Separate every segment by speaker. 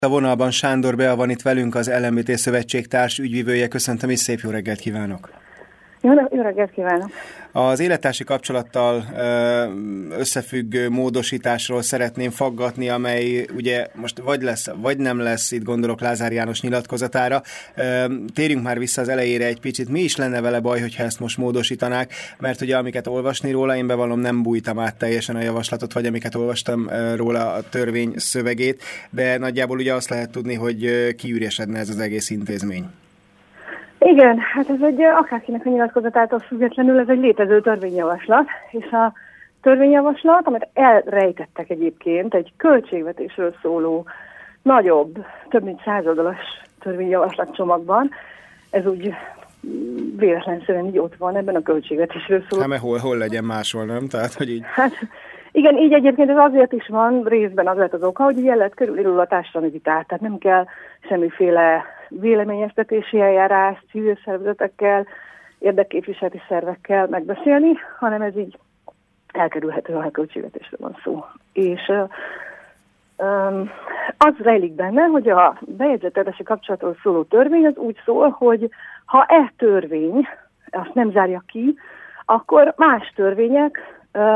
Speaker 1: A vonalban Sándor Bea van itt velünk, az LMBT Szövetség társ ügyvivője. Köszöntöm és szép jó reggelt kívánok!
Speaker 2: Jó reggelt kívánok!
Speaker 1: Az élettársi kapcsolattal összefüggő módosításról szeretném faggatni, amely ugye most vagy lesz, vagy nem lesz, itt gondolok Lázár János nyilatkozatára. Térjünk már vissza az elejére egy picit. Mi is lenne vele baj, hogyha ezt most módosítanák? Mert ugye amiket olvasni róla, én bevallom, nem bújtam át teljesen a javaslatot, vagy amiket olvastam róla a törvény szövegét, de nagyjából ugye azt lehet tudni, hogy kiüresedne ez az egész intézmény.
Speaker 2: Igen, hát ez egy akárkinek a nyilatkozatától függetlenül ez egy létező törvényjavaslat, és a törvényjavaslat, amit elrejtettek egyébként egy költségvetésről szóló nagyobb, több mint 100 oldalas törvényjavaslat csomagban, ez úgy véletlenszerűen így ott van ebben a költségvetésről szóló.
Speaker 1: Hát mert hol legyen máshol, nem? Tehát, hogy így...
Speaker 2: Hát, igen, így egyébként ez azért is van, részben az lett az oka, hogy így el lehet körülírul a társadalmi vitát, tehát nem kell semmiféle véleményeztetési eljárás, civil szervezetekkel, érdekképviseleti szervekkel megbeszélni, hanem ez így elkerülhető, ha a költségvetésről van szó. És az rejlik benne, hogy a bejegyzett kapcsolatról szóló törvény az úgy szól, hogy ha törvény azt nem zárja ki, akkor más törvények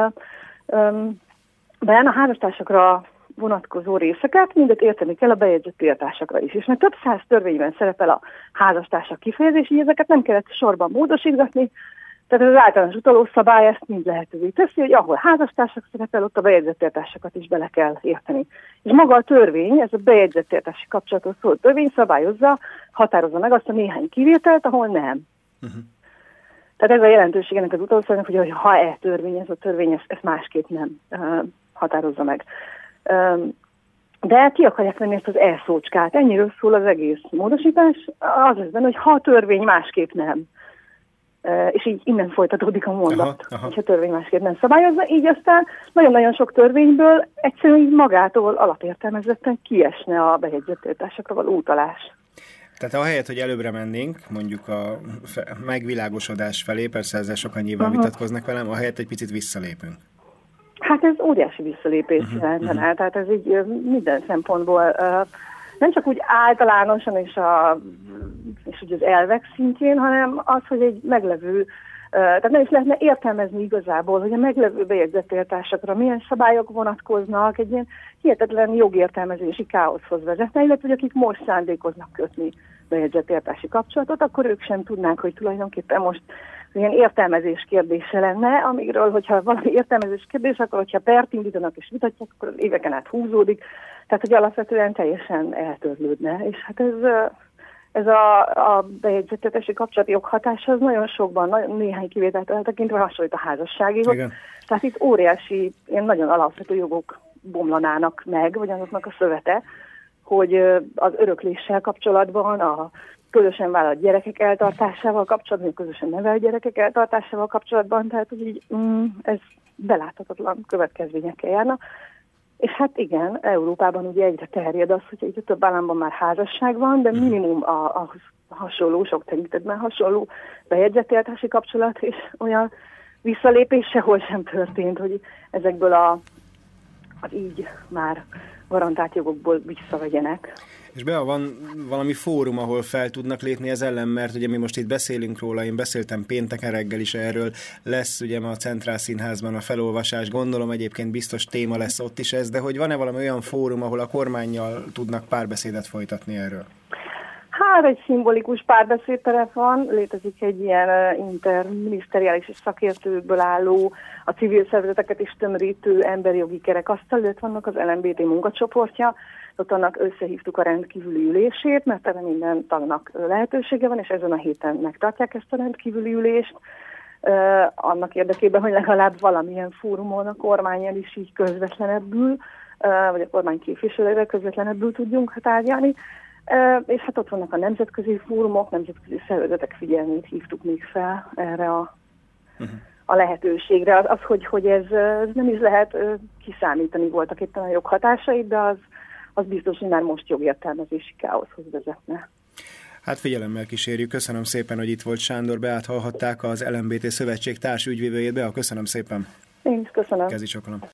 Speaker 2: a házastársakra vonatkozó részeket mindet érteni kell a bejegyzett tiltásakra is. És mert több száz törvényben szerepel a házastársak kifejezés, így ezeket nem kellett sorban módosítgatni, tehát az általános utalószabály ezt mind lehetővé teszi, hogy ahol házastársak szerepel, ott a bejegyzett tiltásokat is bele kell érteni. És maga a törvény, ez a bejegyzett tiltási kapcsolatos szóló törvény szabályozza, határozza meg azt a néhány kivételt, ahol nem. Tehát ez a jelentőség ennek az utalószabálynak, hogy ha törvény, ez a törvény ezt másképp nem határozza meg. De ki akarják venni ezt az szócskát. Ennyiről szól az egész módosítás. Az lesz benne, hogy ha a törvény másképp nem. És így innen folytatódik a mondat, hogyha a törvény másképp nem szabályozza. Így aztán nagyon-nagyon sok törvényből egyszerűen így magától alapértelmezetten kiesne a bejegyzett tiltásokra való utalás.
Speaker 1: Tehát ahelyett, hogy előbbre mennénk, mondjuk a megvilágosodás felé, persze ezzel sokan nyilván vitatkoznak velem, ahelyett egy picit visszalépünk. Hát
Speaker 2: ez óriási visszalépés jelentene, tehát ez így minden szempontból, nem csak úgy általánosan és úgy az elvek szintjén, hanem az, hogy egy meglevő, tehát nem is lehetne értelmezni igazából, hogy a meglevő bejegyzett tiltásokra milyen szabályok vonatkoznak, egy ilyen hihetetlen jogértelmezési káoszhoz vezetne, illetve hogy akik most szándékoznak kötni bejegyzett tiltási kapcsolatot, akkor ők sem tudnánk, hogy tulajdonképpen most ilyen értelmezés kérdése lenne, amikről, hogyha valami értelmezés kérdés, akkor hogyha pert indítanak és vitatják, akkor az éveken át húzódik, tehát hogy alapvetően teljesen eltörlődne. És hát ez a bejegyzettetési kapcsolati joghatása az nagyon sokban, néhány kivételt eltekintve hasonlít a házasságéhoz.
Speaker 1: Igen.
Speaker 2: Tehát itt óriási, ilyen nagyon alapvető jogok bomlanának meg, vagy azoknak a szövete, hogy az örökléssel kapcsolatban, a közösen vállalt gyerekek eltartásával kapcsolatban, közösen nevelt gyerekek eltartásával kapcsolatban, tehát hogy így, ez beláthatatlan következményekkel járna. És hát igen, Európában ugye egyre terjed az, hogy egyre több államban már házasság van, de minimum a hasonló, sok tekintetben hasonló bejegyzettiltási kapcsolat, és olyan visszalépés sehol sem történt, hogy ezekből az így már garantált jogokból visszavegyenek.
Speaker 1: És van valami fórum, ahol fel tudnak lépni ez ellen, mert ugye mi most itt beszélünk róla, én beszéltem pénteken reggel is erről, lesz ugye ma a Centrál Színházban a felolvasás, gondolom egyébként biztos téma lesz ott is ez, de hogy van-e valami olyan fórum, ahol a kormánnyal tudnak párbeszédet folytatni erről?
Speaker 2: Hát egy szimbolikus párbeszédterep van, létezik egy ilyen interminiszteriális és szakértőkből álló, a civil szervezeteket is tömörítő emberi jogi kerekasztal, illetve vannak az LMBT munkacsoportja, ott annak összehívtuk a rendkívüli ülését, mert erre minden tagnak lehetősége van, és ezen a héten megtartják ezt a rendkívüli ülést, annak érdekében, hogy legalább valamilyen fórumon a kormánnyal is így közvetlenebbül, vagy a kormány képviselővel közvetlenebbül tudjunk tárgyalni. És hát ott vannak a nemzetközi fórumok, nemzetközi szervezetek figyelmét hívtuk még fel erre a lehetőségre. Az, hogy ez nem is lehet kiszámítani voltak éppen a joghatásait, de az biztos, hogy már most jogértelmezési káoszhoz vezetne.
Speaker 1: Hát figyelemmel kísérjük. Köszönöm szépen, hogy itt volt Sándor Beát, hallhatták az LMBT Szövetség társ ügyvivőjét. Bea, köszönöm szépen.
Speaker 2: Én is köszönöm.
Speaker 1: Kezi csokolom.